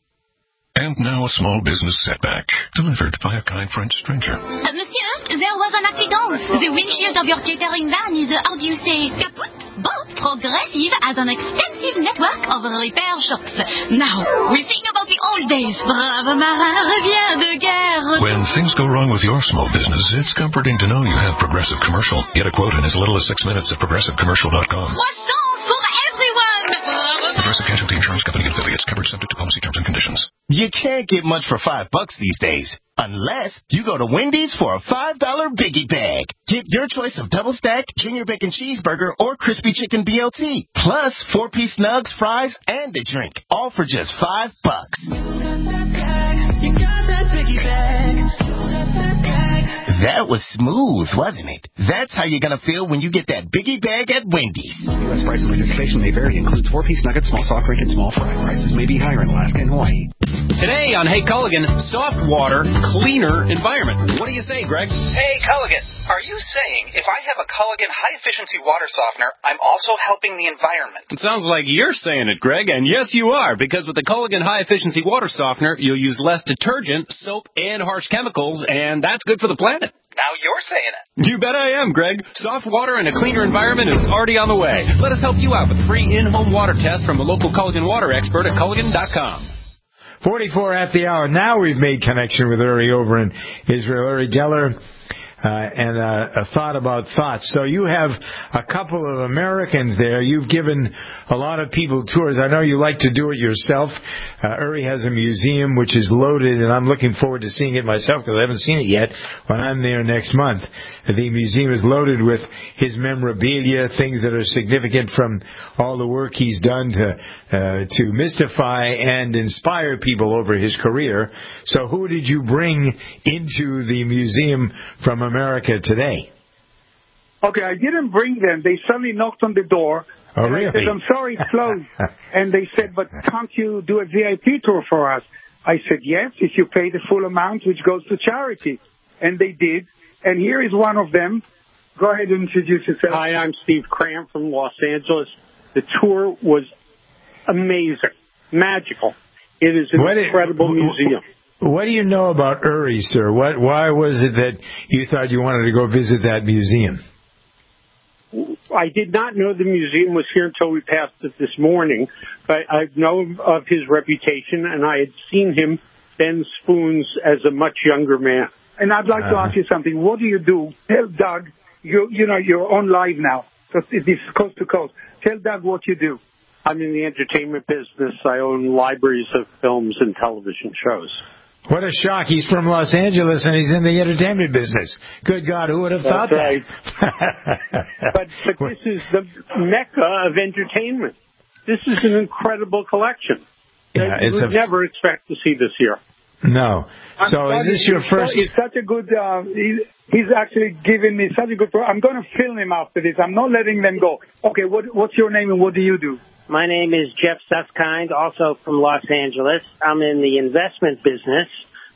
And now a small business setback, delivered by a kind French stranger. Uh, monsieur, there was an accident. The windshield of your catering van is, uh, how do you say, kaput? But Progressive has an extensive network of repair shops. Now, we think about the old days. Brave marin revient de guerre. When things go wrong with your small business, it's comforting to know you have Progressive Commercial. Get a quote in as little as six minutes at progressive commercial dot com. Croissants for everyone. Progressive Casualty Insurance Company affiliates, covered subject to policy terms and conditions. You can't get much for five bucks these days, unless you go to Wendy's for a five dollar Biggie Bag. Get your choice of double stack, junior bacon cheeseburger, or crispy chicken B L T, plus four piece nugs, fries, and a drink, all for just five bucks. You got that Biggie Bag. That was smooth, wasn't it? That's how you're gonna feel when you get that Biggie Bag at Wendy's. U S price and participation may vary. Includes four piece nuggets, small soft drink, and small fry. Prices may be higher in Alaska and Hawaii. Today on Hey Culligan, soft water, cleaner environment. What do you say, Greg? Hey Culligan, are you saying if I have a Culligan high-efficiency water softener, I'm also helping the environment? It sounds like you're saying it, Greg, and yes you are, because with the Culligan high-efficiency water softener, you'll use less detergent, soap, and harsh chemicals, and that's good for the planet. Now you're saying it. You bet I am, Greg. Soft water and a cleaner environment is already on the way. Let us help you out with free in-home water test from a local Culligan water expert at Culligan dot com. forty-four at the hour. Now we've made connection with Uri over in Israel. Uri Geller, uh, and uh, a thought about thoughts. So you have a couple of Americans there. You've given a lot of people tours. I know you like to do it yourself. Uh, Uri has a museum which is loaded, and I'm looking forward to seeing it myself because I haven't seen it yet when I'm there next month. The museum is loaded with his memorabilia, things that are significant from all the work he's done to uh, to mystify and inspire people over his career. So who did you bring into the museum from America today? Okay, I didn't bring them. They suddenly knocked on the door. Oh, and really? I said, I'm sorry, it's closed. And they said, but can't you do a V I P tour for us? I said, yes, if you pay the full amount, which goes to charity. And they did. And here is one of them. Go ahead and introduce yourself. Hi, I'm Steve Cram from Los Angeles. The tour was amazing, magical. It is an what incredible it, museum. What do you know about Uri, sir? What, why was it that you thought you wanted to go visit that museum? I did not know the museum was here until we passed it this morning, but I know of his reputation, and I had seen him bend spoons as a much younger man. And I'd like uh, to ask you something. What do you do? Tell Doug, you you know, you're on live now. So this is coast to coast. Tell Doug what you do. I'm in the entertainment business. I own libraries of films and television shows. What a shock. He's from Los Angeles and he's in the entertainment business. Good God, who would have That's thought right. that? but, but this is the mecca of entertainment. This is an incredible collection. Yeah, you it's would a... never expect to see this here. No. I'm so is this your first... It's such a good... Uh, he, he's actually giving me such a good... I'm going to film him after this. I'm not letting them go. Okay, what, what's your name and what do you do? My name is Jeff Suskind, also from Los Angeles. I'm in the investment business.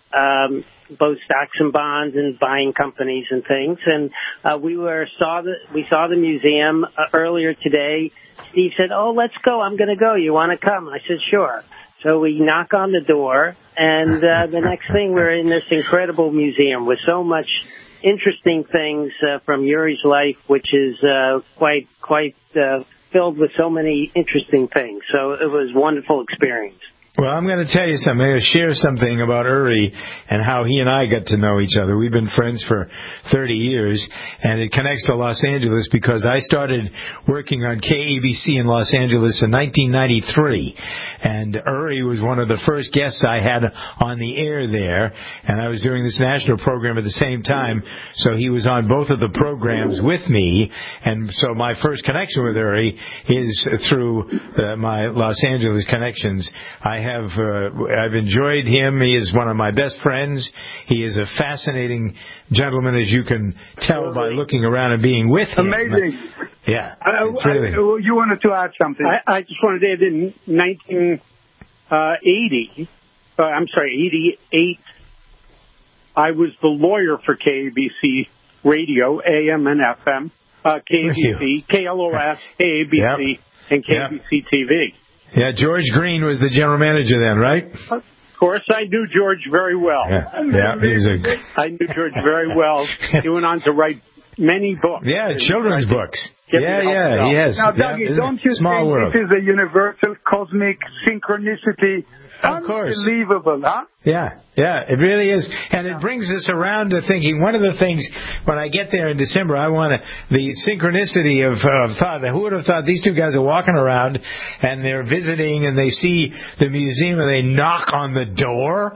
um, both stocks and bonds and buying companies and things. And uh, we were saw the we saw the museum uh, earlier today. Steve said, "Oh, let's go. I'm going to go. You want to come?" I said, "Sure." So we knock on the door, and uh, the next thing we're in this incredible museum with so much interesting things uh, from Yuri's life, which is uh, quite quite uh, filled with so many interesting things. So it was a wonderful experience. Well, I'm going to tell you something. I'm going to share something about Uri and how he and I got to know each other. We've been friends for thirty years, and it connects to Los Angeles because I started working on K A B C in Los Angeles in nineteen ninety-three, and Uri was one of the first guests I had on the air there, and I was doing this national program at the same time, so he was on both of the programs with me, and so my first connection with Uri is through uh, my Los Angeles connections. I have uh, I've enjoyed him. He is one of my best friends. He is a fascinating gentleman, as you can tell by looking around and being with him. Amazing. Yeah. Uh, it's really... I, you wanted to add something. I, I just wanted to add in nineteen eighty, uh, I'm sorry, eighty-eight, I was the lawyer for K A B C Radio, A M and F M, uh, K A B C, K L O S, K A B C, yep. and K A B C yep. T V. Yeah, George Green was the general manager then, right? Of course, I knew George very well. Yeah, yeah he's a... I knew George very well. He went on to write many books. Yeah, children's books. Yeah, yeah, he has. Now, Dougie, yeah, don't you small think world. this is a universal cosmic synchronicity? Of course. Unbelievable, huh? Yeah, yeah, it really is. And it brings us around to thinking, one of the things, when I get there in December, I want to, the synchronicity of, of thought, who would have thought these two guys are walking around and they're visiting and they see the museum and they knock on the door?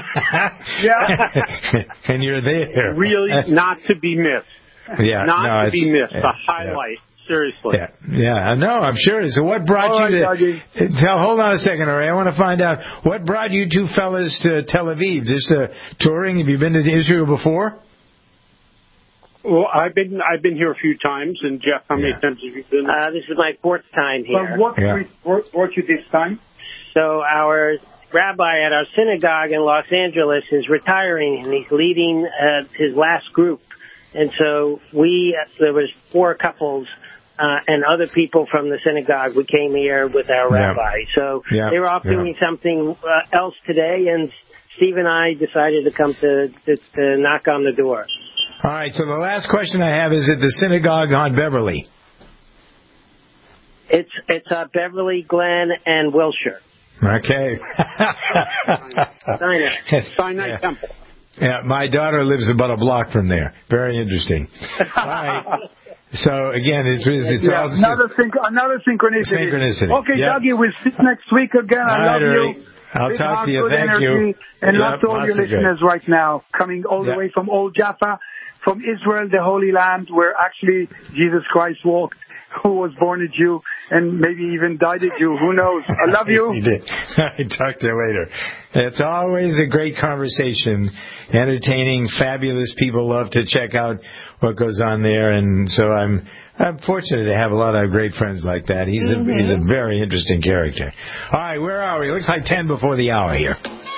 Yeah. And you're there. Really not to be missed. Yeah, not no, to be missed. Yeah, a highlight. Yeah. Seriously. Yeah, yeah, I know, I'm sure. So what brought All you right, to... Tell, hold on a second, Ray. I want to find out, what brought you two fellas to Tel Aviv? Just uh, touring? Have you been to Israel before? Well, I've been I've been here a few times, and Jeff, how many yeah. times have you been? Uh, this is my fourth time here. But what yeah. brought you this time? So our rabbi at our synagogue in Los Angeles is retiring, and he's leading uh, his last group. And so we, uh, there was four couples uh, and other people from the synagogue. We came here with our yeah. rabbi. So yeah. they were off doing yeah. something uh, else today, and Steve and I decided to come to, to, to knock on the door. All right, so the last question I have is at the synagogue on Beverly. It's it's uh, Beverly, Glen, and Wilshire. Okay. Sinai. Sinai yeah. Temple. Yeah, my daughter lives about a block from there. Very interesting. All right. So, again, it's, it's yeah, all... Another, synch- another synchronicity. Synchronicity. Okay, yep. Dougie, we'll see you next week again. I all love right, you. I'll Big talk heart, to you. good Thank energy, you. And yep, lots to all your listeners great. right now, coming all the yep. way from Old Jaffa, from Israel, the Holy Land, where actually Jesus Christ walked, who was born a Jew and maybe even died a Jew. Who knows? I love you. He did. Talk to you later. It's always a great conversation, entertaining, fabulous people love to check out what goes on there, and so I'm I'm fortunate to have a lot of great friends like that. He's a, mm-hmm. he's a very interesting character. All right, where are we? It looks like ten before the hour here.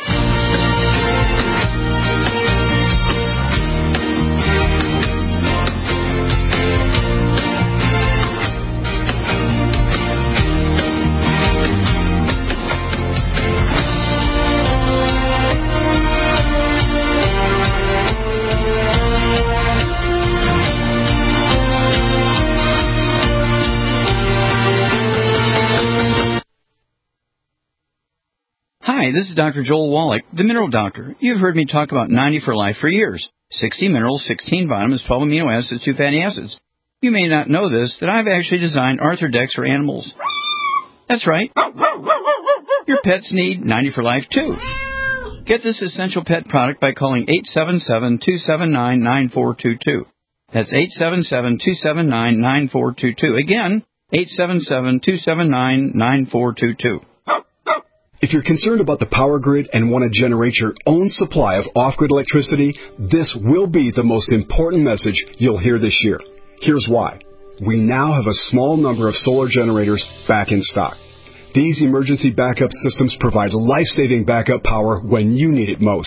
Hi, this is Doctor Joel Wallach, the Mineral Doctor. You've heard me talk about ninety for Life for years. sixty minerals, sixteen vitamins, twelve amino acids, two fatty acids. You may not know this, that I've actually designed Arthrodex for animals. That's right. Your pets need ninety for Life, too. Get this essential pet product by calling eight seven seven, two seven nine, nine four two two. That's eight seven seven, two seven nine, nine four two two. Again, eight seven seven, two seven nine, nine four two two. If you're concerned about the power grid and want to generate your own supply of off-grid electricity, this will be the most important message you'll hear this year. Here's why. We now have a small number of solar generators back in stock. These emergency backup systems provide life-saving backup power when you need it most.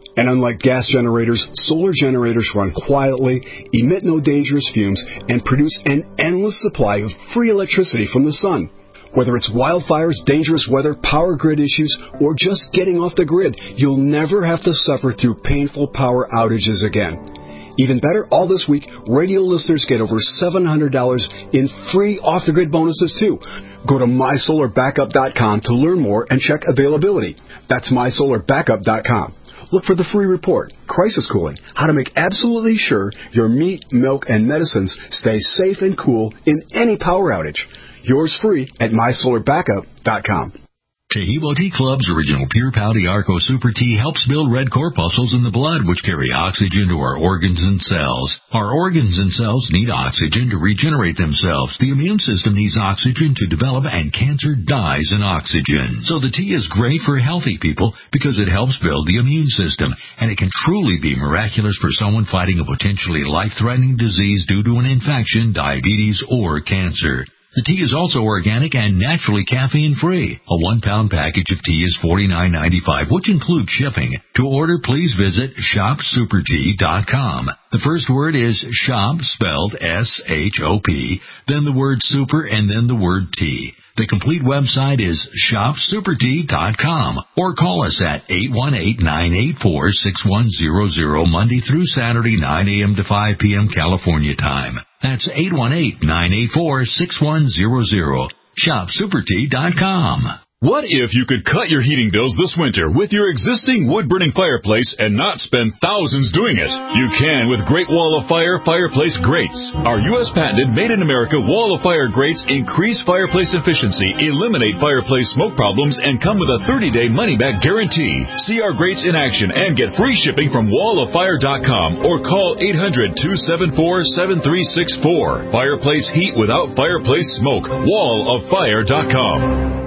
And unlike gas generators, solar generators run quietly, emit no dangerous fumes, and produce an endless supply of free electricity from the sun. Whether it's wildfires, dangerous weather, power grid issues, or just getting off the grid, you'll never have to suffer through painful power outages again. Even better, all this week, radio listeners get over seven hundred dollars in free off-the-grid bonuses, too. Go to my solar backup dot com to learn more and check availability. That's my solar backup dot com. Look for the free report, Crisis Cooling, how to make absolutely sure your meat, milk, and medicines stay safe and cool in any power outage. Yours free at my solar backup dot com. Chehibo Tea Club's original Pure Pouty Arco Super Tea helps build red corpuscles in the blood, which carry oxygen to our organs and cells. Our organs and cells need oxygen to regenerate themselves. The immune system needs oxygen to develop, and cancer dies in oxygen. So the tea is great for healthy people because it helps build the immune system, and it can truly be miraculous for someone fighting a potentially life-threatening disease due to an infection, diabetes, or cancer. The tea is also organic and naturally caffeine-free. A one-pound package of tea is forty-nine ninety-five, which includes shipping. To order, please visit shop super tea dot com. The first word is shop, spelled S H O P, then the word super, and then the word tea. The complete website is shop super tea dot com, or call us at eight one eight, nine eight four, six one zero zero Monday through Saturday, nine a.m. to five p.m. California time. That's eight one eight, nine eight four, six one zero zero. shop super tea dot com. What if you could cut your heating bills this winter with your existing wood-burning fireplace and not spend thousands doing it? You can with Great Wall of Fire fireplace grates. Our U S patented made-in-America Wall of Fire grates increase fireplace efficiency, eliminate fireplace smoke problems, and come with a thirty-day money-back guarantee. See our grates in action and get free shipping from wall of fire dot com or call eight hundred, two seven four, seven three six four. Fireplace heat without fireplace smoke. wall of fire dot com.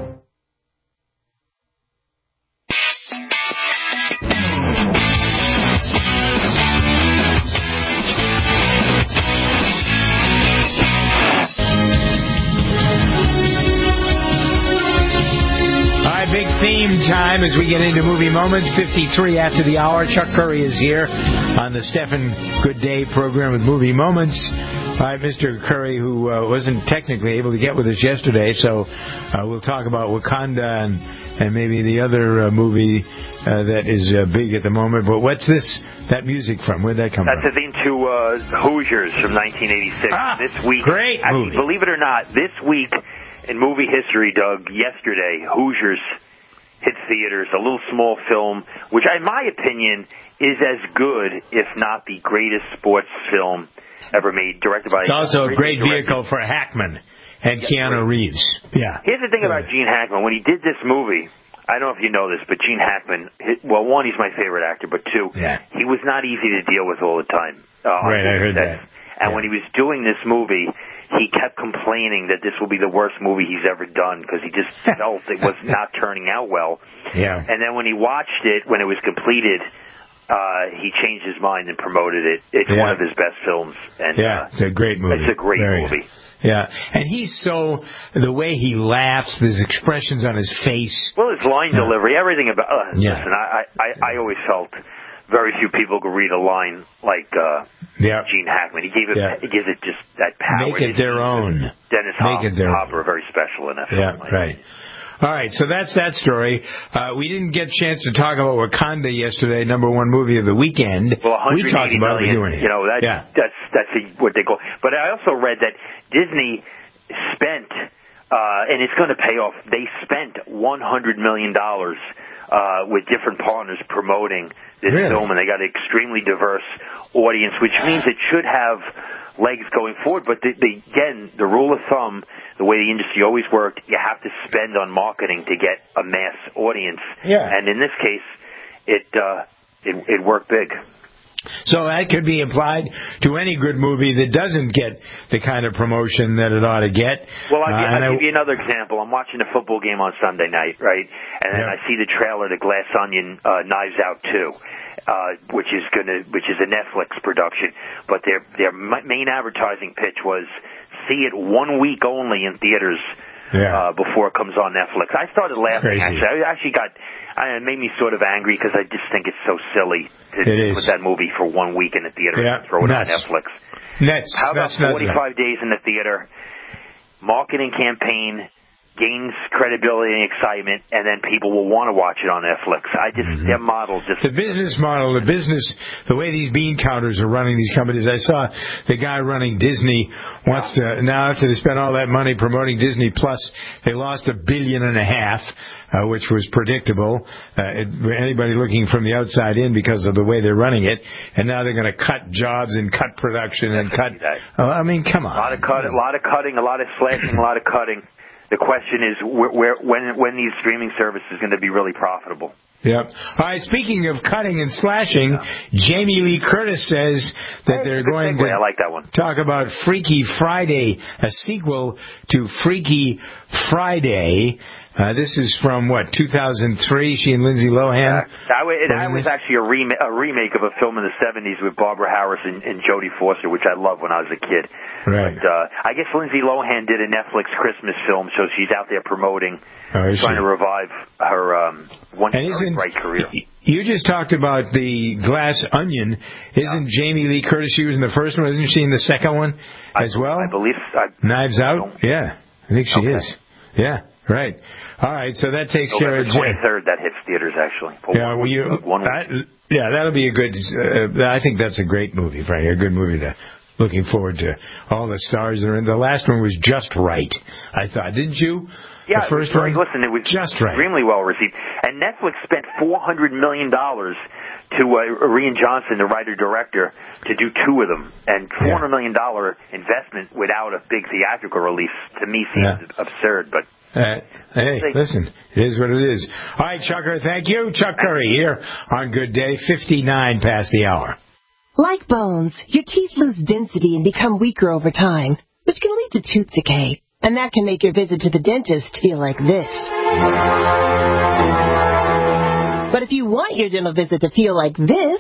Big theme time as we get into Movie Moments. fifty-three after the hour. Chuck Curry is here on the Stephen Good Day program with Movie Moments. All right, Mister Curry, who uh, wasn't technically able to get with us yesterday, so uh, we'll talk about Wakanda and, and maybe the other uh, movie uh, that is uh, big at the moment. But what's this, that music from? Where'd that come That's from? That's a theme to uh, Hoosiers from nineteen eighty-six. Ah, this week, great actually, movie. Believe it or not, this week in movie history, Doug, yesterday, Hoosiers hit theaters, a little small film, which in my opinion is as good, if not the greatest sports film ever made, directed by... It's also a great directed. vehicle for Hackman and Keanu Reeves. Yeah. Here's the thing about Gene Hackman. When he did this movie, I don't know if you know this, but Gene Hackman, well, one, he's my favorite actor, but two, yeah. he was not easy to deal with all the time. Uh, right, I heard that. And yeah. when he was doing this movie, he kept complaining that this will be the worst movie he's ever done because he just felt it was not turning out well. Yeah. And then when he watched it, when it was completed, uh, he changed his mind and promoted it. It's yeah. one of his best films. And, yeah, it's a great movie. It's a great Very movie. Good. Yeah, and he's so, the way he laughs, his expressions on his face. Well, his line yeah. delivery, everything about, uh, yeah. listen, I, I, I always felt very few people could read a line like uh, yeah. Gene Hackman. He gave it, yeah. he gives it just that power. Make it their own. Dennis Make it their Hopper, own. Very special in that film. Yeah, right. All right, so that's that story. Uh, we didn't get a chance to talk about Wakanda yesterday, number one movie of the weekend. Well, we talked about million, it doing it. You know, that's, yeah. that's, that's the, what they call. But I also read that Disney spent, uh, and it's going to pay off, they spent one hundred million dollars uh, with different partners promoting this really? film, and they got an extremely diverse audience, which means it should have legs going forward. But the, the, again, the rule of thumb, the way the industry always worked, you have to spend on marketing to get a mass audience. Yeah. And in this case, it uh, it, it worked big. So that could be applied to any good movie that doesn't get the kind of promotion that it ought to get. Well, I'll, uh, I'll I, give you another example. I'm watching a football game on Sunday night, right? And then yeah. I see the trailer to Glass Onion, uh, Knives Out two, uh, which is gonna, which is a Netflix production. But their their main advertising pitch was see it one week only in theaters uh, Yeah. before it comes on Netflix. I started laughing. Crazy. Actually, I actually got. Uh, it made me sort of angry because I just think it's so silly to It put is. that movie for one week in the theater Yeah, and throw it nuts. on Netflix. Nuts. How about Nuts, nuts, forty-five days in the theater, marketing campaign, gains credibility and excitement, and then people will want to watch it on Netflix. I just, mm-hmm. their model just... The business model, the business, the way these bean counters are running these companies. I saw the guy running Disney wants to, now after they spent all that money promoting Disney Plus, they lost a billion and a half, uh, which was predictable. Uh, it, anybody looking from the outside in because of the way they're running it. And now they're going to cut jobs and cut production and cut... Uh, I mean, come on. A lot of cut, a lot of cutting, a lot of slashing, a lot of cutting. The question is where, where, when when these streaming services are going to be really profitable. Yep. All right, speaking of cutting and slashing, yeah. Jamie Lee Curtis says that hey, they're going segue. to I like that one. talk about Freaky Friday, a sequel to Freaky Friday. Uh, this is from, what, two thousand three, she and Lindsay Lohan? Yeah. That, was, that was actually a, rem- a remake of a film in the seventies with Barbara Harris and, and Jodie Foster, which I loved when I was a kid. Right. But uh, I guess Lindsay Lohan did a Netflix Christmas film, so she's out there promoting, oh, trying she? to revive her um, once bright career. You just talked about the Glass Onion. Isn't yeah. Jamie Lee Curtis, she was in the first one, isn't she in the second one as I, well? I believe. I, Knives Out? Yeah, I think she okay. is. Yeah. Right. All right. So that takes November care of twenty-third. That hits theaters actually. For yeah. Well, you. One that, yeah. That'll be a good. Uh, I think that's a great movie, Frank. A good movie to. Looking forward to all the stars that are in. The last one was just right. I thought, didn't you? Yeah. The first it was, one. Listen, it was just right. Extremely well received. And Netflix spent four hundred million dollars to uh, Rian Johnson, the writer director, to do two of them, and four hundred million dollar investment without a big theatrical release to me seems yeah. absurd, but. Uh, hey, listen, it is what it is. All right, Chucker, thank you. Chuck Curry here on Good Day, fifty-nine past the hour. Like bones, your teeth lose density and become weaker over time, which can lead to tooth decay. And that can make your visit to the dentist feel like this. But if you want your dental visit to feel like this,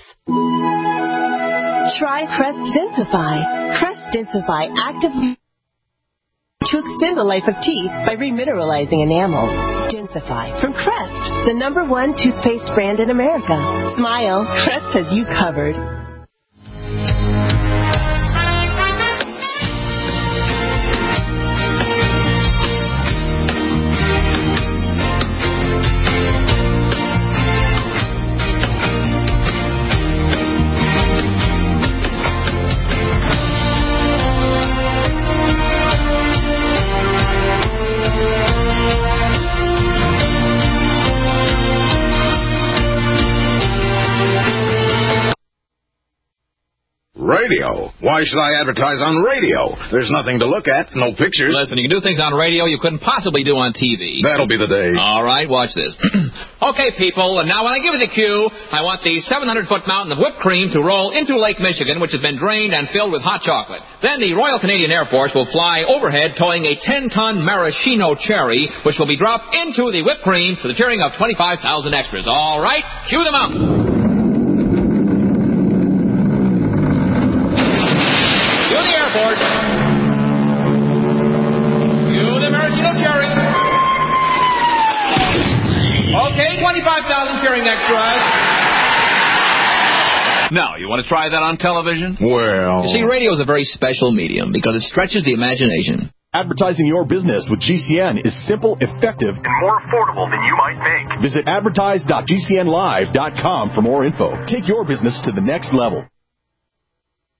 try Crest Densify. Crest Densify actively to extend the life of teeth by remineralizing enamel. Densify from Crest, the number one toothpaste brand in America. Smile, Crest has you covered. Radio. Why should I advertise on radio? There's nothing to look at, no pictures. Listen, you can do things on radio you couldn't possibly do on T V. That'll be the day. All right, watch this. Okay, people, and now when I give you the cue, I want the seven hundred foot mountain of whipped cream to roll into Lake Michigan, which has been drained and filled with hot chocolate. Then the Royal Canadian Air Force will fly overhead towing a ten ton maraschino cherry, which will be dropped into the whipped cream to the cheering of twenty-five thousand extras. All right, cue the mountain. Airport. Cue the maraschino cherry. Okay, twenty-five thousand cheering extras. Now, you want to try that on television? Well... You see, radio is a very special medium because it stretches the imagination. Advertising your business with G C N is simple, effective, and more affordable than you might think. Visit advertise dot g c n live dot com for more info. Take your business to the next level.